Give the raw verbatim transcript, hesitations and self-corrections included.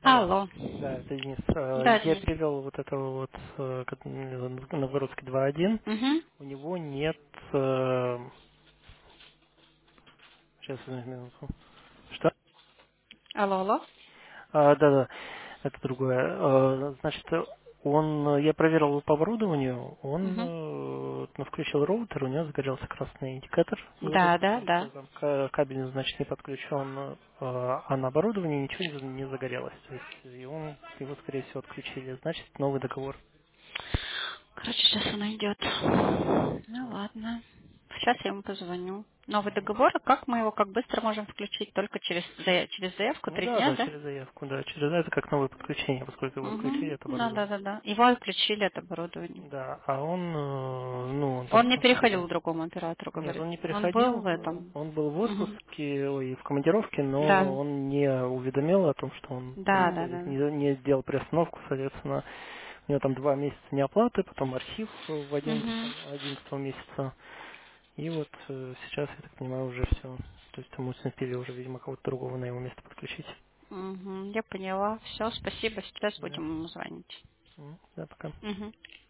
Алло. Алло. Да, это Денис. Э, Да, Я Денис. перевел вот этого вот э, как, м, Новгородский два один. Угу. У него нет... э, Сейчас, одну минуту. Что? Алло, алло. А, да, да, это другое. Э, Значит, он, я проверил его по оборудованию, он Угу. э, ну, включил роутер, у него загорелся красный индикатор, Да, говорит, да, что да. там ка- кабель, значит, не подключен, э, а на оборудовании ничего не за- не загорелось. То есть и он, его, скорее всего, отключили. Значит, новый договор. Короче, сейчас он идет. Ну ладно. Сейчас я ему позвоню. Новый договор, а как мы его, как быстро можем включить? Только через, зая- через заявку, Ну три да, дня, да, да? через заявку, да, через это как новое подключение, поскольку его отключили Угу. от Да, да, оборудования. да, да. Его отключили от оборудования. Да, а он, э, ну, он там Он не переходил смотрел. к другому оператору, Нет, говорит. он не Он был переходил, в этом. он был в Угу. отпуске, ой, в командировке, Да. но он не уведомил о том, что он Да, да, ну, да. не, не сделал приостановку, соответственно, у него там два месяца неоплаты, потом архив в Угу. одиннадцатом, одиннадцатого месяца, и вот э, сейчас, я так понимаю, уже все. То есть ему успели уже, видимо, кого-то другого на его место подключить. Угу. Я поняла. Все, спасибо. Сейчас Да, будем ему звонить. М, да, пока. Угу.